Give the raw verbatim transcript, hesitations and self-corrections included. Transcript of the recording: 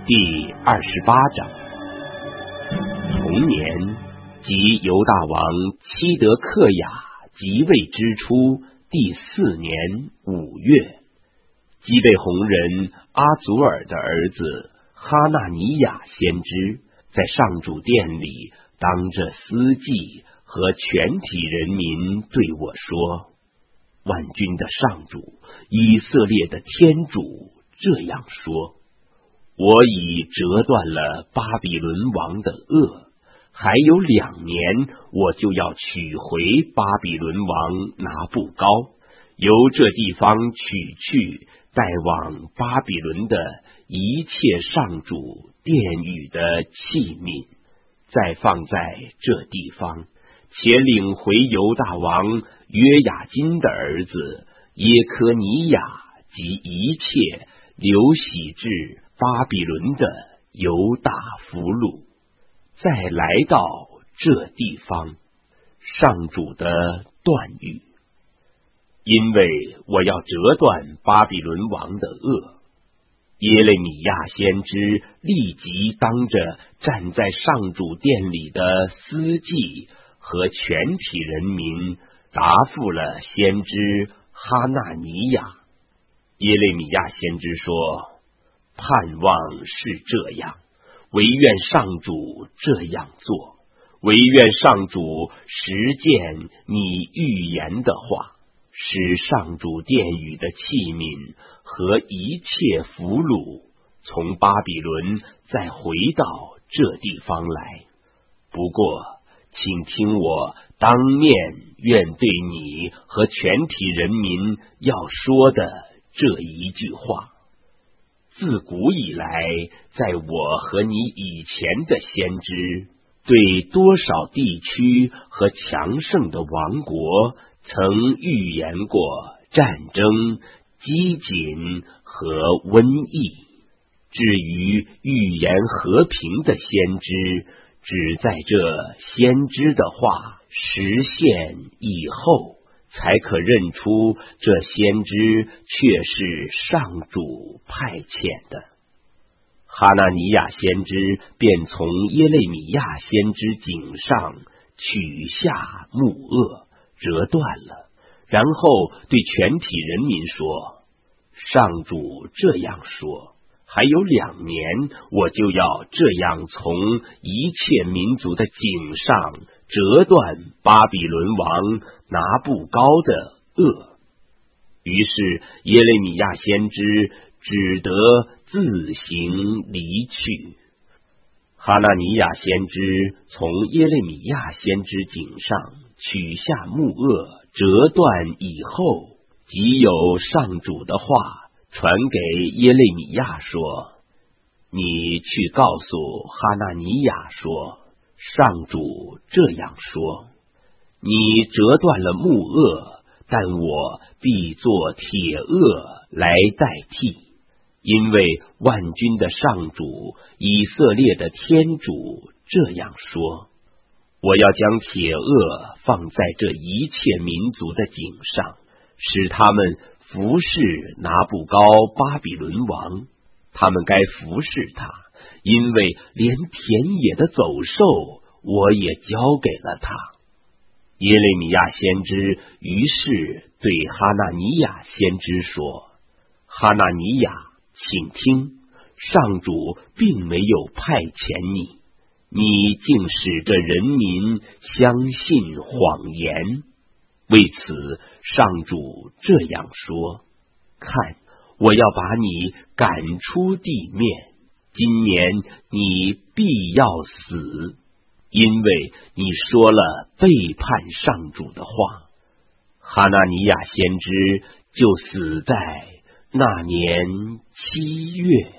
第二十八章。同年，即犹大王希德克雅即位之初第四年五月，基备红人阿祖尔的儿子哈纳尼亚先知，在上主殿里当着司祭和全体人民对我说：万军的上主，以色列的天主这样说：我已折断了巴比伦王的轭，还有两年，我就要取回巴比伦王拿布高，由这地方取去带往巴比伦的一切上主殿宇的器皿，再放在这地方，且领回犹大王约雅金的儿子耶科尼亚及一切流徙至巴比伦的犹大俘虏，再来到这地方。上主的断语。因为我要折断巴比伦王的轭，耶利米亚先知立即当着站在上主殿里的司祭和全体人民答复了先知哈纳尼亚。耶利米亚先知说：盼望是这样，惟愿上主这样做，惟愿上主实践你预言的话，使上主殿宇的器皿和一切俘虏从巴比伦再回到这地方来。不过，请听我当面愿对你和全体人民要说的这一句话。自古以来，在我和你以前的先知，对多少地区和强盛的王国曾预言过战争、饥馑和瘟疫。至于预言和平的先知，只在这先知的话实现以后，才可认出这先知却是上主派遣的。哈纳尼亚先知便从耶利米亚先知颈上取下木轭，折断了，然后对全体人民说：上主这样说，还有两年，我就要这样从一切民族的颈上折断巴比伦王拿布高的轭。于是耶利米亚先知只得自行离去。哈纳尼亚先知从耶利米亚先知颈上取下木轭，折断以后，即有上主的话传给耶利米亚说：你去告诉哈纳尼亚说，上主这样说：你折断了木轭，但我必作铁轭来代替，因为万军的上主，以色列的天主这样说：我要将铁轭放在这一切民族的颈上，使他们服侍拿布高巴比伦王。他们该服侍他，因为连田野的走兽我也交给了他。耶利米亚先知于是对哈纳尼亚先知说：哈纳尼亚，请听，上主并没有派遣你，你竟使这人民相信谎言。为此，上主这样说：看，我要把你赶出地面，今年你必要死，因为你说了背叛上主的话。哈纳尼亚先知就死在那年七月。